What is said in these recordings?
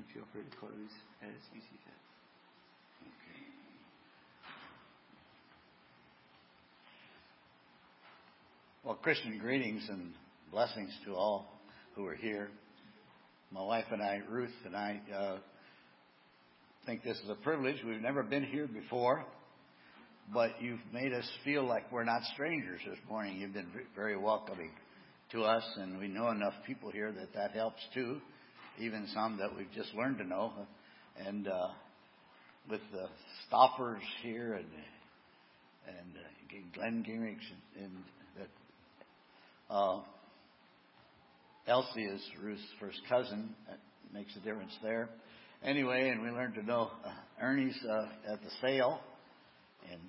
feel free to close as you see fit. Okay. Well, Christian greetings and blessings to all who are here. My wife and I, Ruth and I, think this is a privilege. We've never been here before, but you've made us feel like we're not strangers this morning. You've been very welcoming to us, and we know enough people here that helps too, even some that we've just learned to know. And with the Stoffers here and Glenn Gingrich and that Elsie is Ruth's first cousin. That makes a difference there. Anyway, and we learned to know Ernie's at the sale, and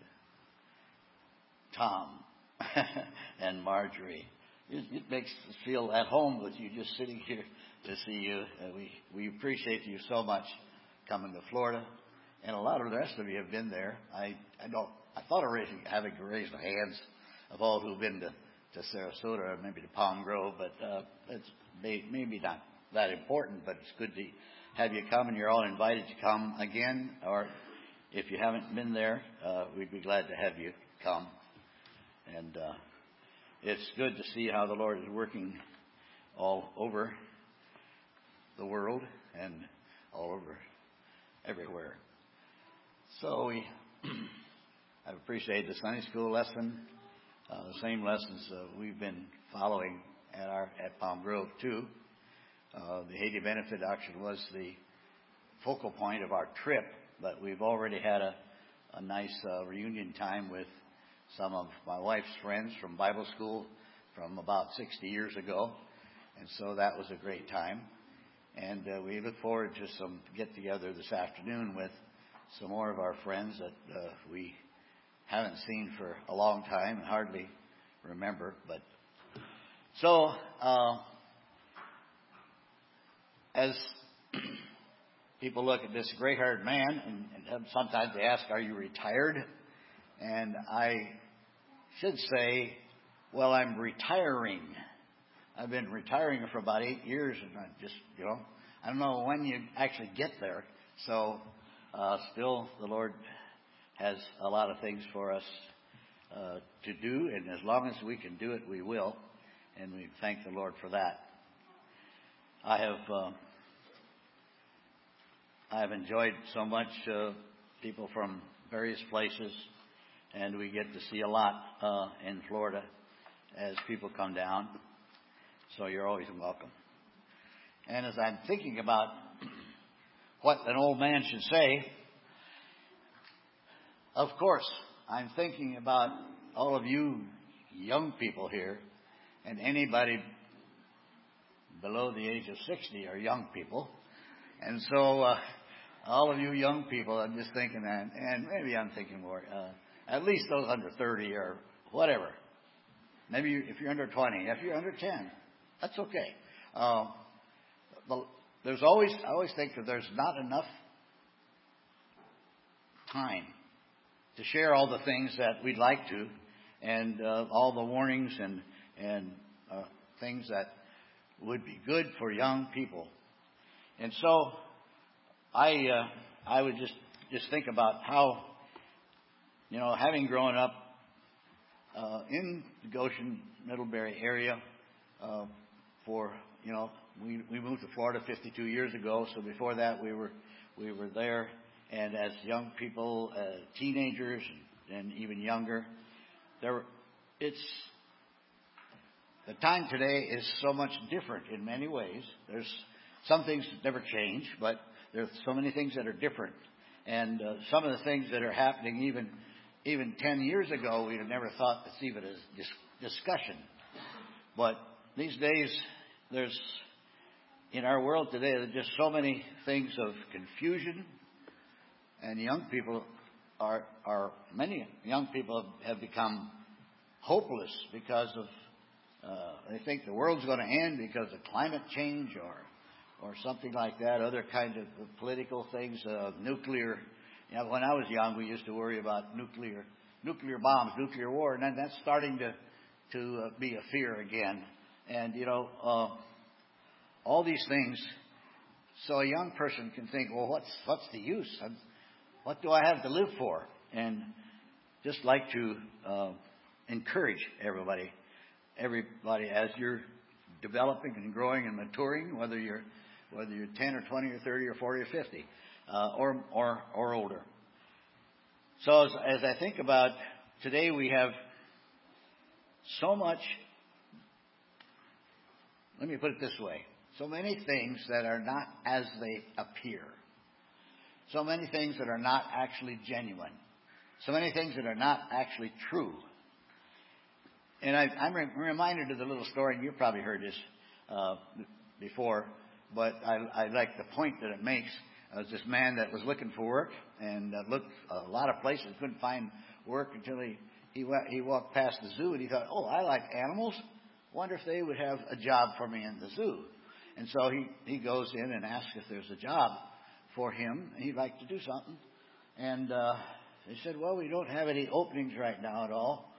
Tom and Marjorie. It makes us feel at home with you just sitting here to see you. We appreciate you so much coming to Florida, and a lot of the rest of you have been there. I thought of having to raise the hands of all who've been to Sarasota or maybe to Palm Grove, but it's maybe not that important. But it's good to have you come, and you're all invited to come again. Or if you haven't been there, we'd be glad to have you come. And it's good to see how the Lord is working all over the world and all over everywhere. So I've appreciated the Sunday school lesson, the same lessons we've been following at Palm Grove too. The Haiti benefit actually was the focal point of our trip, but we've already had a nice reunion time with some of my wife's friends from Bible school from about 60 years ago, and so that was a great time. And we look forward to some get-together this afternoon with some more of our friends that we haven't seen for a long time and hardly remember. But so as people look at this gray-haired man, and sometimes they ask, "Are you retired?" And I should say, "Well, I'm retiring." I've been retiring for about 8 years, and I just, I don't know when you actually get there. So still, the Lord has a lot of things for us to do, and as long as we can do it, we will, and we thank the Lord for that. I have enjoyed so much people from various places, and we get to see a lot in Florida as people come down. So you're always welcome. And as I'm thinking about what an old man should say, of course, I'm thinking about all of you young people here, and anybody below the age of 60 are young people. And so all of you young people, I'm just thinking that, and maybe I'm thinking more, at least those under 30 or whatever. Maybe if you're under 20, if you're under 10, that's okay. There's always, I always think that there's not enough time to share all the things that we'd like to, and all the warnings and things that would be good for young people. And so I would just think about how, having grown up in the Goshen, Middlebury area we moved to Florida 52 years ago. So before that, we were there, and as young people, teenagers, and even younger, the time today is so much different in many ways. There's some things that never change, but there's so many things that are different, and some of the things that are happening even 10 years ago, we'd have never thought that's even a discussion. But these days, in our world today, there's just so many things of confusion, and many young people have become hopeless because of, they think the world's going to end because of climate change or something like that, other kinds of political things, nuclear. When I was young, we used to worry about nuclear bombs, nuclear war, and then that's starting to be a fear again. And all these things So a young person can think, well, what's the use? What do I have to live for? And just like to encourage everybody as you're developing and growing and maturing, whether you're 10 or 20 or 30 or 40 or 50 or older. So as I think about today, we have so much. Let me put it this way. So many things that are not as they appear. So many things that are not actually genuine. So many things that are not actually true. And I'm reminded of the little story, and you've probably heard this before, but I like the point that it makes. There was this man that was looking for work and looked a lot of places, couldn't find work until he walked past the zoo, and he thought, oh, I like animals. Wonder if they would have a job for me in the zoo. And so he goes in and asks if there's a job for him. He'd like to do something. And they said, well, we don't have any openings right now at all.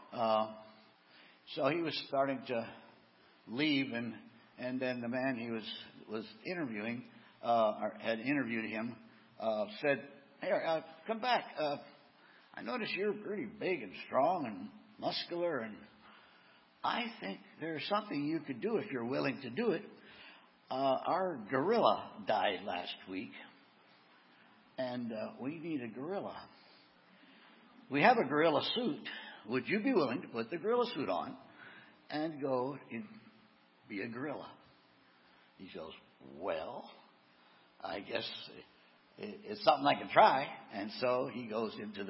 So he was starting to leave, and then the man he was interviewing, or had interviewed him, said, hey, come back. I notice you're pretty big and strong and muscular, and I think there's something you could do if you're willing to do it. Our gorilla died last week, and we need a gorilla. We have a gorilla suit. Would you be willing to put the gorilla suit on and go and be a gorilla? He goes, well, I guess it's something I can try. And so he goes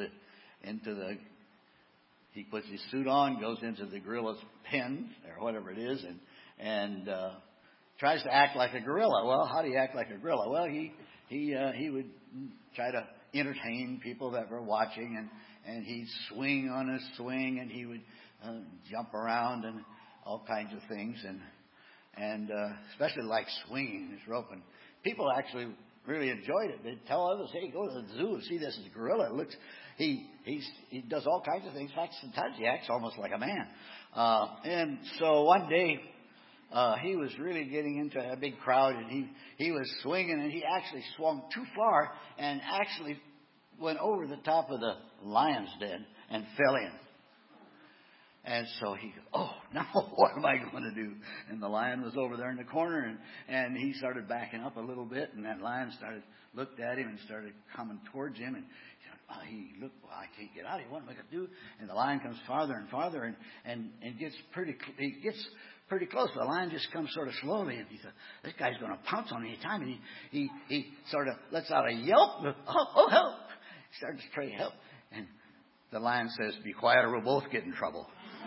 he puts his suit on, goes into the gorilla's pen or whatever it is, and tries to act like a gorilla. Well, how do you act like a gorilla? Well, he would try to entertain people that were watching, and he'd swing on his swing, and he would jump around and all kinds of things, and especially like swinging his rope. And people actually really enjoyed it. They'd tell others, hey, go to the zoo and see this gorilla. It looks, he does all kinds of things. In fact, sometimes he acts almost like a man. And so one day, he was really getting into a big crowd, and he was swinging, and he actually swung too far and actually went over the top of the lion's den and fell in. And so he goes, oh, now what am I going to do? And the lion was over there in the corner, and he started backing up a little bit, and that lion looked at him and started coming towards him, and he looked, well, I can't get out of here. What am I going to do? And the lion comes farther and farther and gets pretty close. The lion just comes sort of slowly, and he thought, this guy's going to pounce on me any time. And he sort of lets out a yelp. Oh, help. He starts to try to help. And the lion says, be quiet or we'll both get in trouble.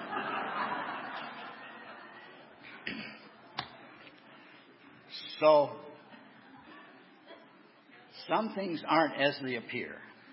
So, some things aren't as they appear.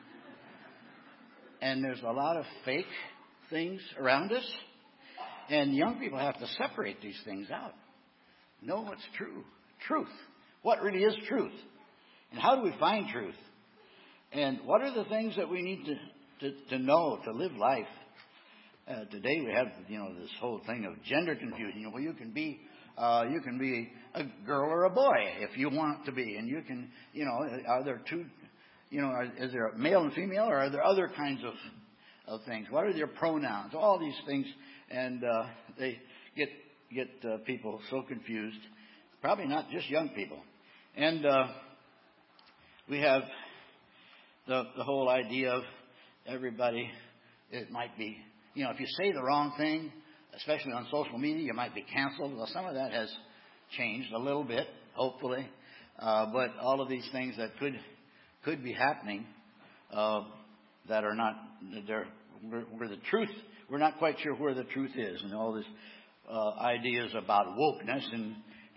And there's a lot of fake things around us. And young people have to separate these things out. Know what's true. Truth. What really is truth? And how do we find truth? And what are the things that we need to know to live life? Today we have, this whole thing of gender confusion. Well, you can be a girl or a boy if you want to be, and you can, are there two, is there a male and female, or are there other kinds of things? What are your pronouns? All these things, and they get people so confused. Probably not just young people, and we have the whole idea of everybody. It might be. If you say the wrong thing, especially on social media, you might be canceled. Well, some of that has changed a little bit, hopefully. But all of these things that could be happening that are not, where the truth, we're not quite sure where the truth is. And all these ideas about wokeness. And,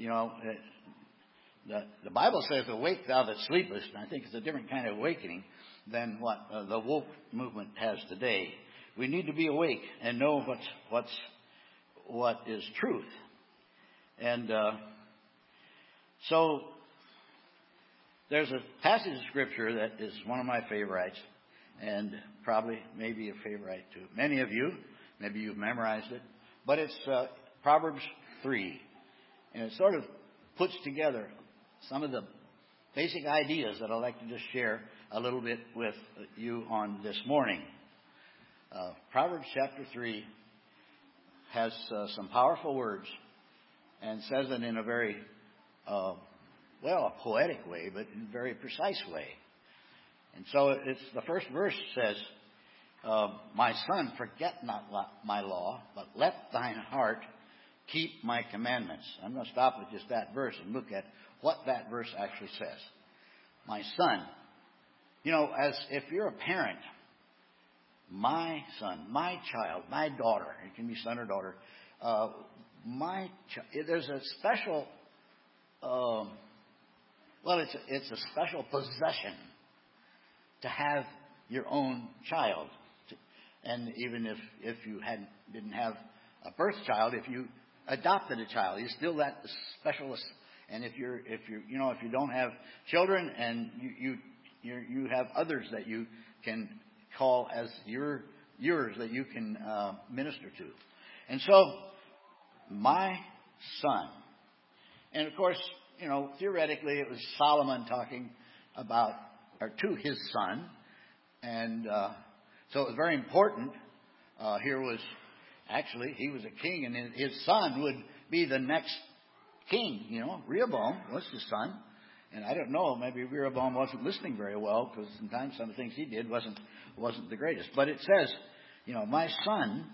the Bible says, awake thou that sleepest. And I think it's a different kind of awakening than what the woke movement has today. We need to be awake and know what is truth. And so there's a passage of Scripture that is one of my favorites, and probably maybe a favorite to many of you. Maybe you've memorized it. But it's Proverbs 3. And it sort of puts together some of the basic ideas that I'd like to just share a little bit with you on this morning. Proverbs chapter 3 has some powerful words and says it in a very, a poetic way, but in a very precise way. And so it's the first verse says, my son, forget not my law, but let thine heart keep my commandments. I'm going to stop with just that verse and look at what that verse actually says. My son. As if you're a parent, my son, my child, my daughter, it can be son or daughter, there's a special, it's a special possession to have your own child. And even if you didn't have a birth child, if you adopted a child, you're still that specialist. And if you don't have children and you have others that you can call as yours that you can minister to. And so, my son. And of course, theoretically it was Solomon talking about, or to his son. And so it was very important. Here was, actually, he was a king, and his son would be the next king. Rehoboam was his son. And I don't know, maybe Rehoboam wasn't listening very well, because sometimes some of the things he did wasn't the greatest. But it says, my son,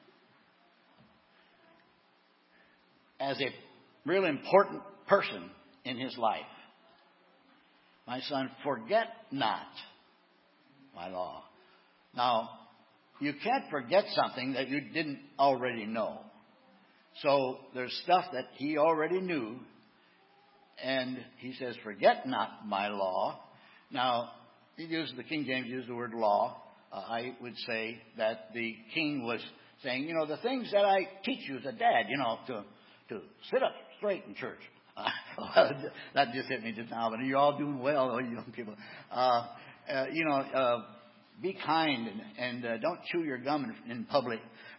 as a really important person in his life, my son, forget not my law. Now, you can't forget something that you didn't already know. So there's stuff that he already knew. And he says, forget not my law. Now, the King James used the word law. I would say that the king was saying, the things that I teach you as a dad, to sit up straight in church. That just hit me just now, but you're all doing well, all you young people. Be kind and don't chew your gum in public,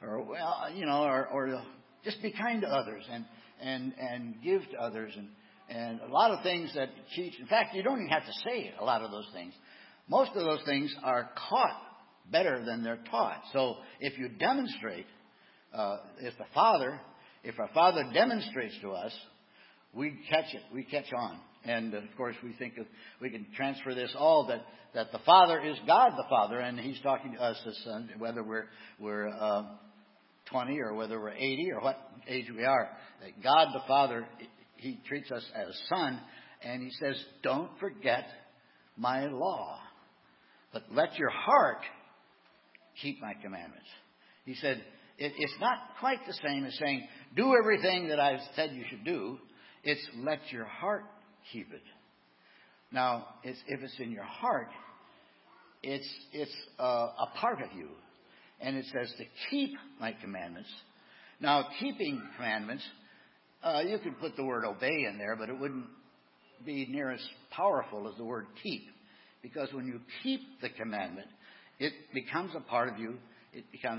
or just be kind to others and give to others and a lot of things that teach. In fact, you don't even have to say a lot of those things. Most of those things are caught better than they're taught. So if you demonstrate, if our Father demonstrates to us, we catch it. We catch on. And of course, we can transfer this all that the Father is God the Father, and He's talking to us as Son, whether we're 20 or whether we're 80 or what age we are. That God the Father, He treats us as Son, and He says, "Don't forget my law, but let your heart keep my commandments." He said, it's not quite the same as saying, "Do everything that I've said you should do." It's let your heart keep it. Now, if it's in your heart, it's a part of you. And it says to keep my commandments. Now, keeping commandments, you could put the word obey in there, but it wouldn't be near as powerful as the word keep. Because when you keep the commandment, it becomes a part of you. It becomes,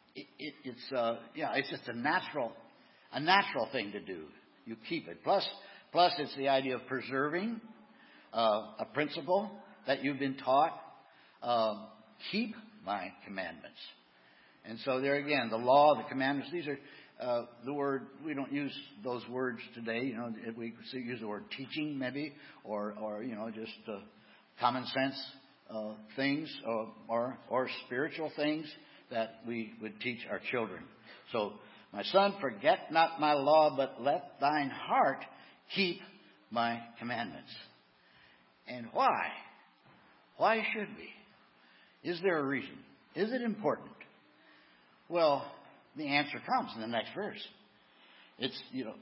it's just a natural thing to do. You keep it. Plus it's the idea of preserving a principle that you've been taught. Keep my commandments. And so there again, the law, the commandments, these are the word, we don't use those words today. We use the word teaching maybe, or just common sense things or spiritual things that we would teach our children. So, my son, forget not my law, but let thine heart keep my commandments. And why? Why should we? Is there a reason? Is it important? Well, the answer comes in the next verse. It's,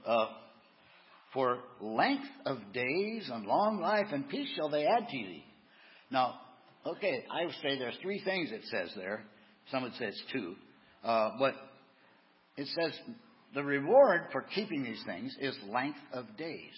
for length of days and long life and peace shall they add to thee. Now, okay, I would say there's three things it says there. Some would say it's two. But it says the reward for keeping these things is length of days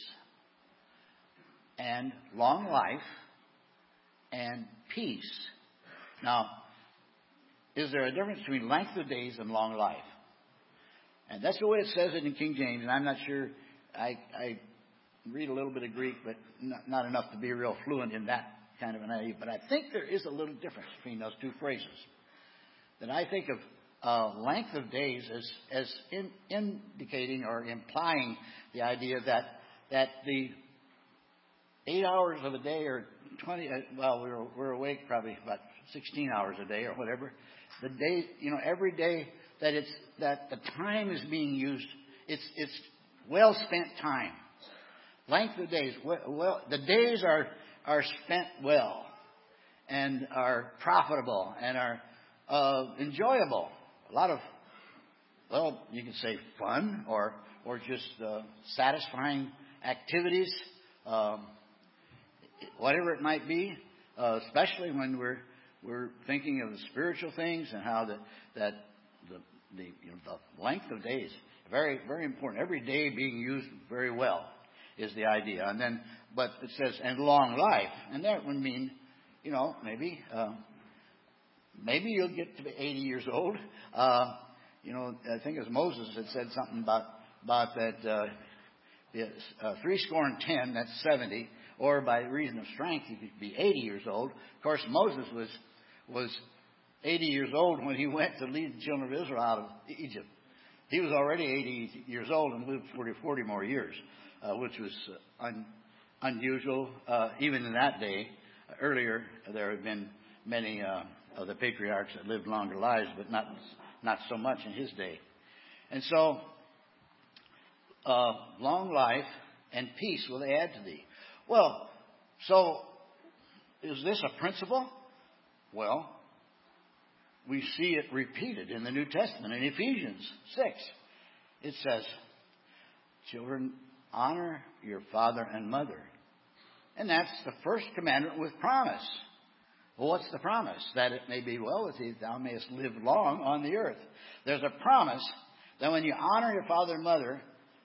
and long life and peace. Now, is there a difference between length of days and long life? And that's the way it says it in King James, and I'm not sure. I read a little bit of Greek, but not enough to be real fluent in that kind of an idea. But I think there is a little difference between those two phrases. That I think of length of days as indicating or implying the idea that the 8 hours of a day or 20, we're awake probably about 16 hours a day or whatever. The day, every day that the time is being used, it's well spent time. Length of days, the days are spent well and are profitable and are enjoyable. A lot of, you can say fun or just satisfying activities, whatever it might be, especially when we're thinking of the spiritual things and how the length of days, very, very important. Every day being used very well is the idea. And then, but it says, and long life. And that would mean, maybe you'll get to be 80 years old. I think it was Moses that said something about that, 70, that's 70, or by reason of strength, you could be 80 years old. Of course, Moses was 80 years old when he went to lead the children of Israel out of Egypt. He was already 80 years old and lived 40 more years, which was unusual. Even in that day, earlier, there had been many of the patriarchs that lived longer lives, but not so much in his day. And so, long life and peace will they add to thee. Well, so is this a principle? Well, we see it repeated in the New Testament. In Ephesians 6, it says, children, honor your father and mother. And that's the first commandment with promise. Well, what's the promise? That it may be well with thee, thou mayest live long on the earth. There's a promise that when you honor your father and mother,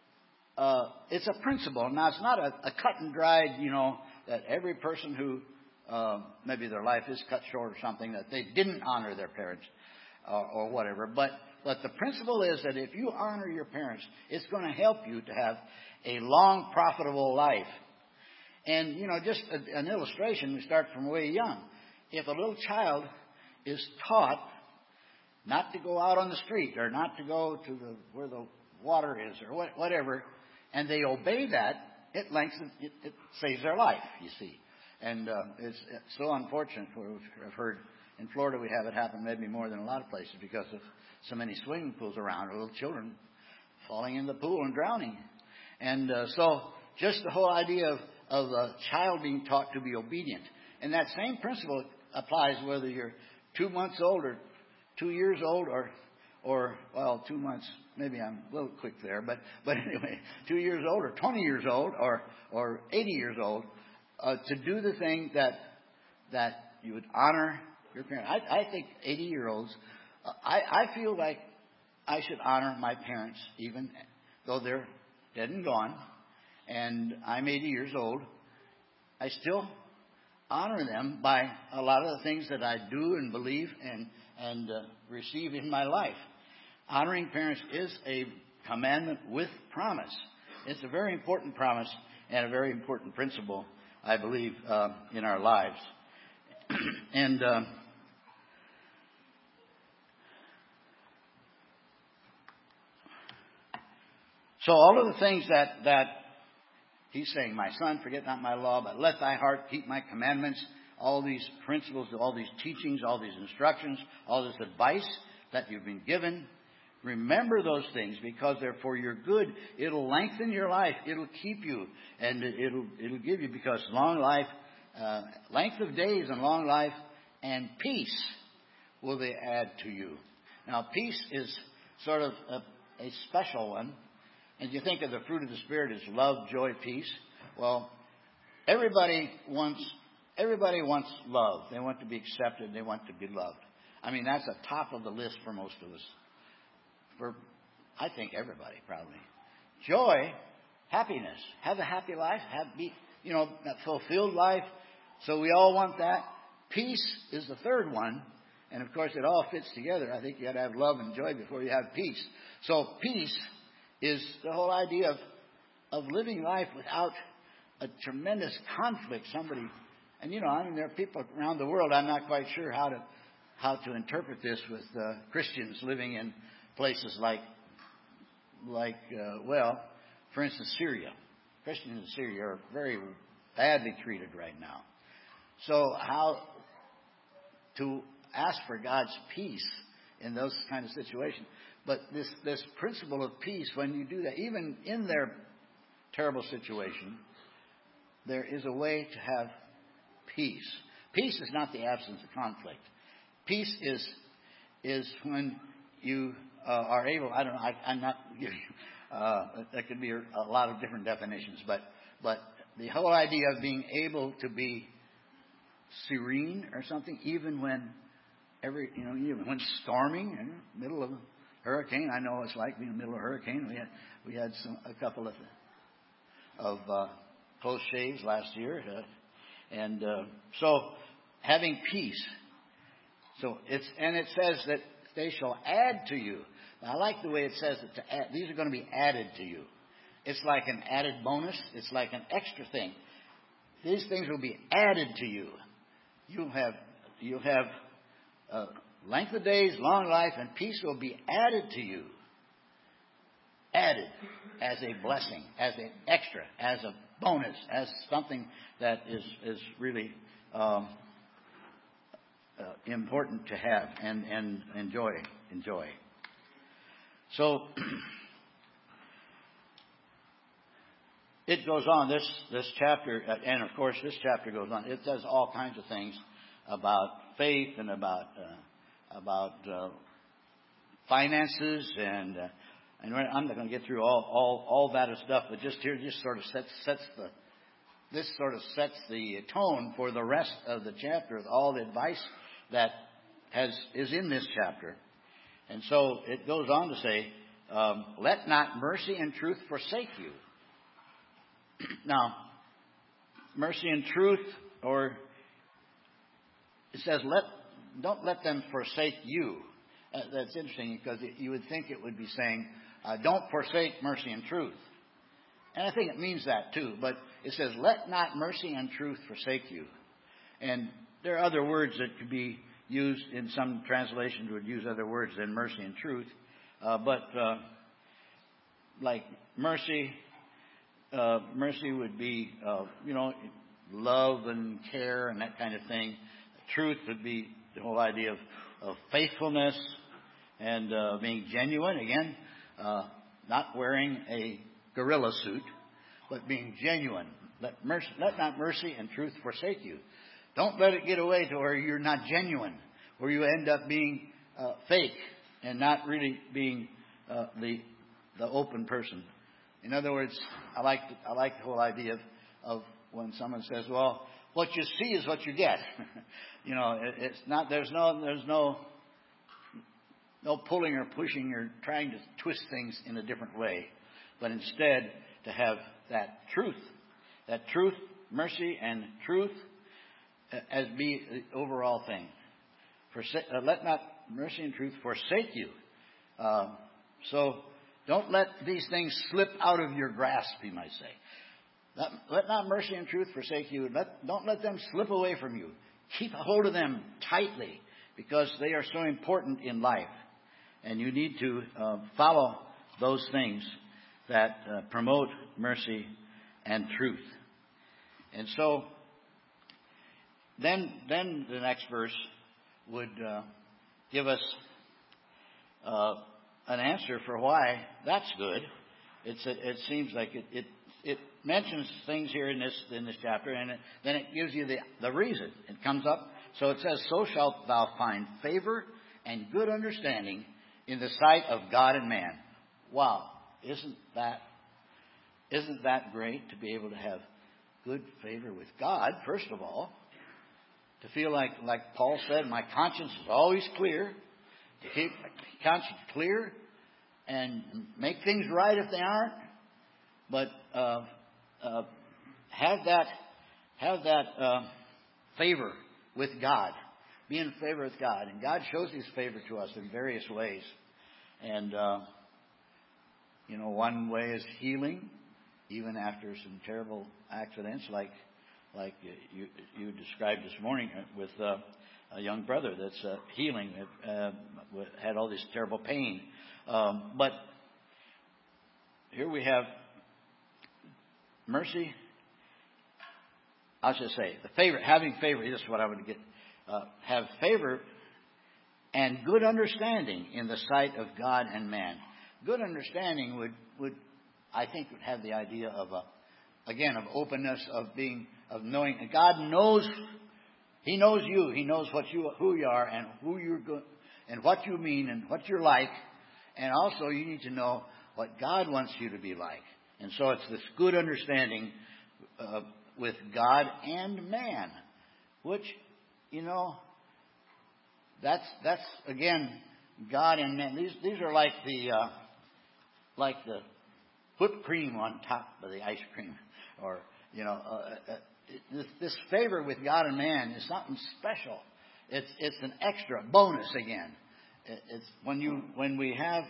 it's a principle. Now, it's not a cut and dried, that every person who maybe their life is cut short or something, that they didn't honor their parents or whatever. But the principle is that if you honor your parents, it's going to help you to have a long, profitable life. And, just an illustration, we start from way young. If a little child is taught not to go out on the street or not to go to where the water is or whatever, and they obey that, it saves their life, you see. And it's so unfortunate. I've heard in Florida we have it happen maybe more than a lot of places because of so many swimming pools around, or little children falling in the pool and drowning. And so just the whole idea of a child being taught to be obedient. And that same principle applies whether you're 2 months old or 2 years old or 2 months. Maybe I'm a little quick there, but anyway, 2 years old or 20 years old or 80 years old, to do the thing that you would honor your parents. I think 80-year-olds, I feel like I should honor my parents even though they're dead and gone, and I'm 80 years old. I still honor them by a lot of the things that I do and believe and receive in my life. Honoring parents is a commandment with promise. It's a very important promise and a very important principle, I believe, in our lives. And so all of the things that he's saying, my son, forget not my law, but let thy heart keep my commandments, all these principles, all these teachings, all these instructions, all this advice that you've been given. Remember those things because they're for your good. It'll lengthen your life. It'll keep you. And it'll give you, because long life, length of days and long life and peace will they add to you. Now, peace is sort of a special one. And you think of the fruit of the Spirit as love, joy, peace. Well, everybody wants love. They want to be accepted. They want to be loved. I mean, that's the top of the list for most of us. For, I think, everybody, probably. Joy, happiness. Have a happy life. A fulfilled life. So we all want that. Peace is the third one. And, of course, it all fits together. I think you got to have love and joy before you have peace. So peace is the whole idea of living life without a tremendous conflict. And there are people around the world. I'm not quite sure how to interpret this with Christians living in places like for instance, Syria. Christians in Syria are very badly treated right now. So how to ask for God's peace in those kind of situations? But this principle of peace, when you do that, even in their terrible situation, there is a way to have peace. Peace is not the absence of conflict. Peace is when you are able. I don't know. I'm not giving. That could be a lot of different definitions, but the whole idea of being able to be serene or something, even when even when storming in the middle of a hurricane. I know what it's like being in the middle of a hurricane. We had a couple of close shaves last year, and so having peace. So it says that they shall add to you. Now, I like the way it says that to add. These are going to be added to you. It's like an added bonus. It's like an extra thing. These things will be added to you. You'll have length of days, long life, and peace will be added to you. Added as a blessing, as an extra, as a bonus, as something that is really important to have and enjoy. So it goes on. This chapter, and of course this chapter goes on. It says all kinds of things about faith and about finances and I'm not going to get through all that stuff, but just here, just sort of sets the tone for the rest of the chapter, all the advice that is in this chapter. And so it goes on to say, let not mercy and truth forsake you. Now, mercy and truth, or it says, don't let them forsake you. That's interesting because you would think it would be saying, don't forsake mercy and truth. And I think it means that too. But it says, let not mercy and truth forsake you. And there are other words that could be used. In some translations would use other words than mercy and truth. But like mercy would be, love and care and that kind of thing. Truth would be the whole idea of faithfulness and being genuine. Again, not wearing a gorilla suit, but being genuine. Let not mercy and truth forsake you. Don't let it get away to where you're not genuine, where you end up being fake and not really being the open person. In other words, I like the whole idea of when someone says, "Well, what you see is what you get." It's not. There's no pulling or pushing or trying to twist things in a different way, but instead to have that truth, mercy and truth as be the overall thing. Let not mercy and truth forsake you. So don't let these things slip out of your grasp, you might say. Let not mercy and truth forsake you. Don't let them slip away from you. Keep a hold of them tightly because they are so important in life. And you need to follow those things that promote mercy and truth. And so then the next verse would give us an answer for why that's good. It seems like it mentions things here in this chapter, and then it gives you the reason. It comes up. So it says, "So shalt thou find favor and good understanding in the sight of God and man." Wow, isn't that great to be able to have good favor with God? First of all, to feel like Paul said, my conscience is always clear. To keep my conscience clear and make things right if they aren't, but have that favor with God. Be in favor with God. And God shows His favor to us in various ways. And, one way is healing. even after some terrible accidents like you described this morning with a young brother that's healing, had all this terrible pain. But here we have mercy. I should say the favor, having favor. This is what I would get. Have favor and good understanding in the sight of God and man. Good understanding would I think would have the idea of of openness, of knowing. And God knows. He knows you. He knows who you are and who you're and what you mean and what you're like. And also you need to know what God wants you to be like. And so it's this good understanding with God and man, which, that's again God and man. These are like the whipped cream on top of the ice cream, or this favor with God and man is something special. It's an extra bonus again. It's when we have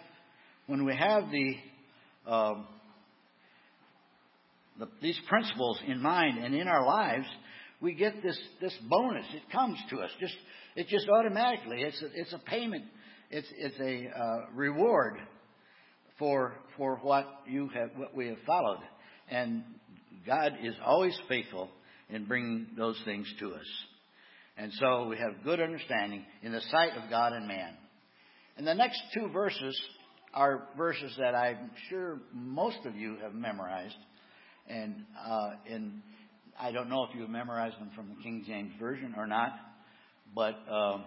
these principles in mind and in our lives, we get this bonus. It comes to us just automatically. It's a payment. It's a reward for what we have followed. And God is always faithful in bringing those things to us. And so we have good understanding in the sight of God and man. And the next two verses are verses that I'm sure most of you have memorized. And I don't know if you have memorized them from the King James Version or not, but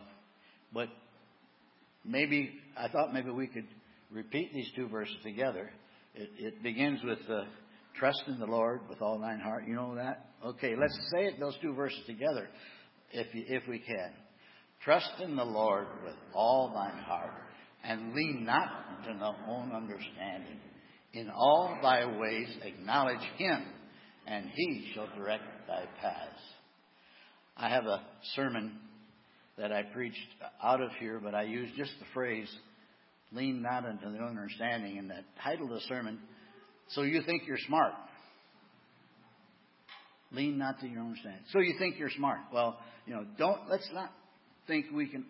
maybe I thought maybe we could repeat these two verses together. It begins with trust in the Lord with all thine heart. You know that? Okay, let's say it, those two verses together, if we can. Trust in the Lord with all thine heart, and lean not unto thy own understanding. In all thy ways acknowledge him, and he shall direct thy paths. I have a sermon that I preached out of here, but I used just the phrase, lean not unto thy own understanding, and the title of the sermon, So You Think You're Smart. Lean not to your own understanding. So you think you're smart. Well, let's not think we can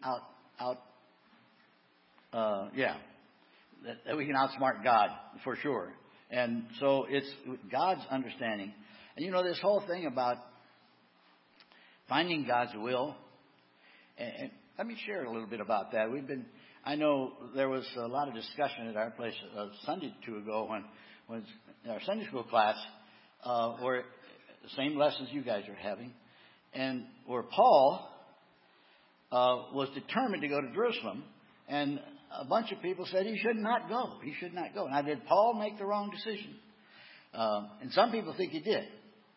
that we can outsmart God for sure. And so it's God's understanding. And this whole thing about finding God's will. And let me share a little bit about that. I know there was a lot of discussion at our place a Sunday or two ago when in our Sunday school class, where the same lessons you guys are having, and where Paul was determined to go to Jerusalem, and a bunch of people said he should not go. He should not go. Now, did Paul make the wrong decision? And some people think he did.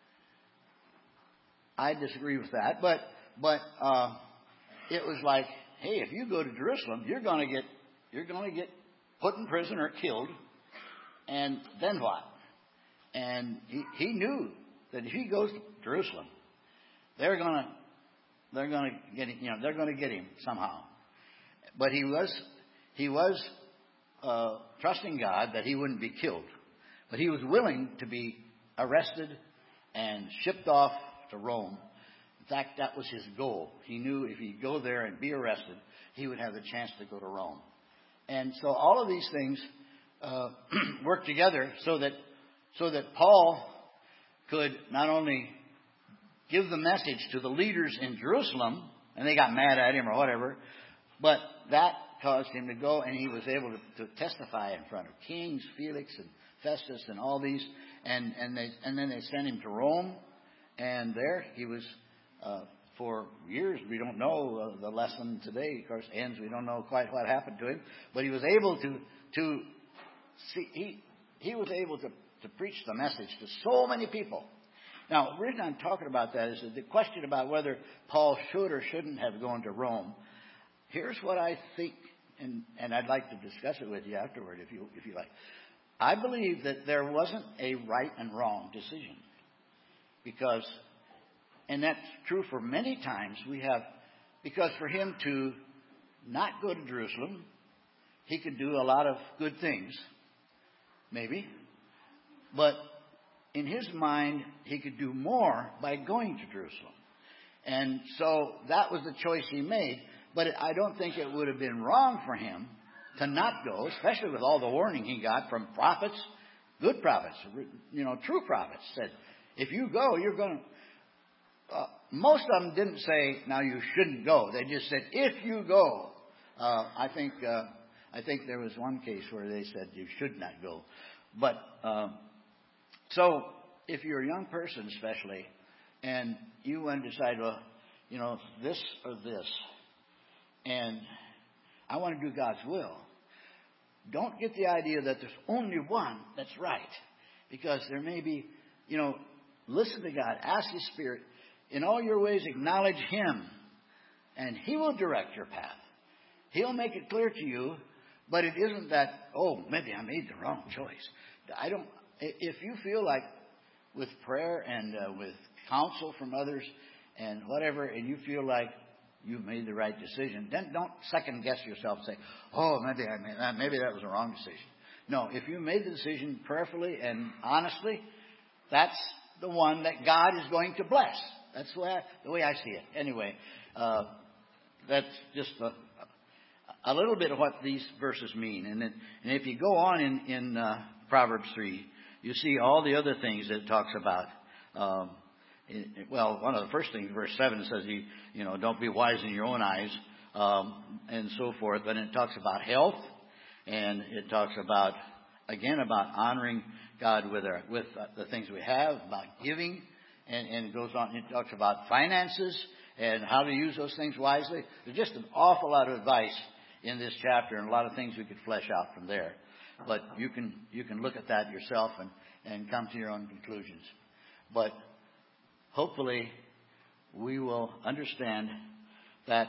I disagree with that, but it was like, hey, if you go to Jerusalem, you're going to get put in prison or killed, and then what? And he knew that if he goes to Jerusalem, they're going to get him. They're going to get him somehow. But he was trusting God that he wouldn't be killed. But he was willing to be arrested and shipped off to Rome. In fact, that was his goal. He knew if he'd go there and be arrested, he would have the chance to go to Rome. And so all of these things worked together so that Paul could not only give the message to the leaders in Jerusalem, and they got mad at him or whatever, but that caused him to go, and he was able to testify in front of kings, Felix and Festus and all these, and then they sent him to Rome, and there he was for years. We don't know the lesson today, of course, ends. We don't know quite what happened to him, but he was able to see. He was able to preach the message to so many people. Now, the reason I'm talking about that is that the question about whether Paul should or shouldn't have gone to Rome. Here's what I think, and I'd like to discuss it with you afterward if you like. I believe that there wasn't a right and wrong decision. Because, and that's true for many times, because for him to not go to Jerusalem, he could do a lot of good things, maybe. But in his mind, he could do more by going to Jerusalem. And so that was the choice he made. But I don't think it would have been wrong for him to not go, especially with all the warning he got from prophets, good prophets, true prophets, said, if you go, you're going to... most of them didn't say, now you shouldn't go. They just said, if you go. I think there was one case where they said you should not go. But so if you're a young person especially, and you want to decide, well, this or this, and I want to do God's will, don't get the idea that there's only one that's right. Because there may be, listen to God, ask His Spirit. In all your ways, acknowledge Him, and He will direct your path. He'll make it clear to you, but it isn't that, maybe I made the wrong choice. If you feel like with prayer and with counsel from others and whatever, and you feel like you've made the right decision, then don't second guess yourself and say, maybe that was a wrong decision. No, if you made the decision prayerfully and honestly, that's the one that God is going to bless. That's the way I see it. Anyway, that's just a little bit of what these verses mean. And if you go on in Proverbs 3, you see all the other things that it talks about. One of the first things, verse 7 says, don't be wise in your own eyes, and so forth. But it talks about health, and it talks about honoring God with the things we have, about giving, and it goes on. It talks about finances and how to use those things wisely. There's just an awful lot of advice in this chapter, and a lot of things we could flesh out from there. But you can look at that yourself and come to your own conclusions. But hopefully we will understand that.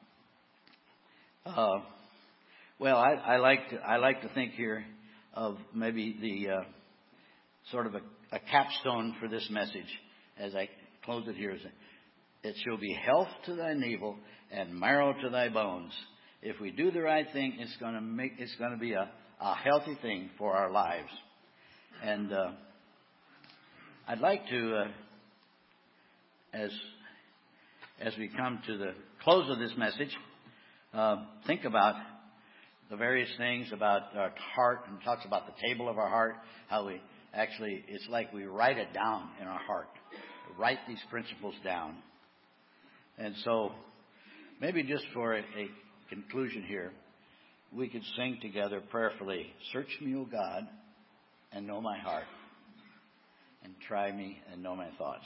I like to think here of maybe the sort of a capstone for this message as I close it here. It shall be health to thy navel and marrow to thy bones. If we do the right thing, it's going to be a healthy thing for our lives. And I'd like to, as we come to the close of this message, think about the various things about our heart, and talks about the table of our heart, how we actually, it's like we write it down in our heart. Write these principles down. And so, maybe just for a conclusion here, we could sing together prayerfully, search me, O God, and know my heart, and try me and know my thoughts.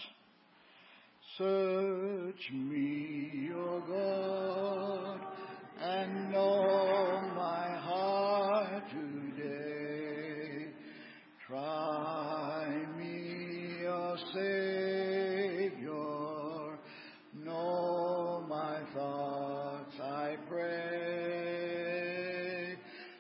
Search me, O God, and know my heart today. Try me, O Savior, know my thoughts, I pray.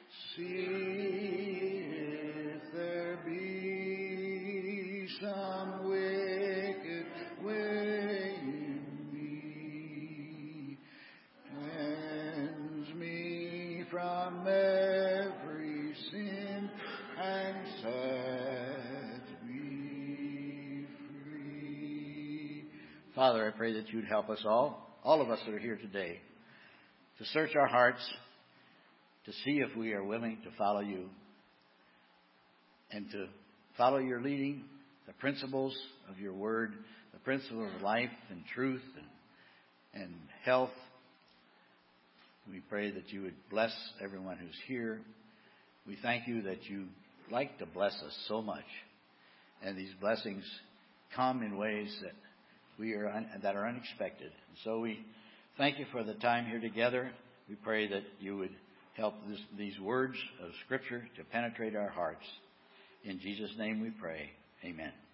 See if there be some wicked way in me. Cleanse me from every sin and set me free. Father, I pray that you'd help us all of us that are here today, to search our hearts, to see if we are willing to follow you and to follow your leading, the principles of your word, the principles of life and truth and health. We pray that you would bless everyone who's here. We thank you that you like to bless us so much. And these blessings come in ways that that are unexpected. And so we thank you for the time here together. We pray that you would help these words of Scripture to penetrate our hearts. In Jesus' name we pray. Amen.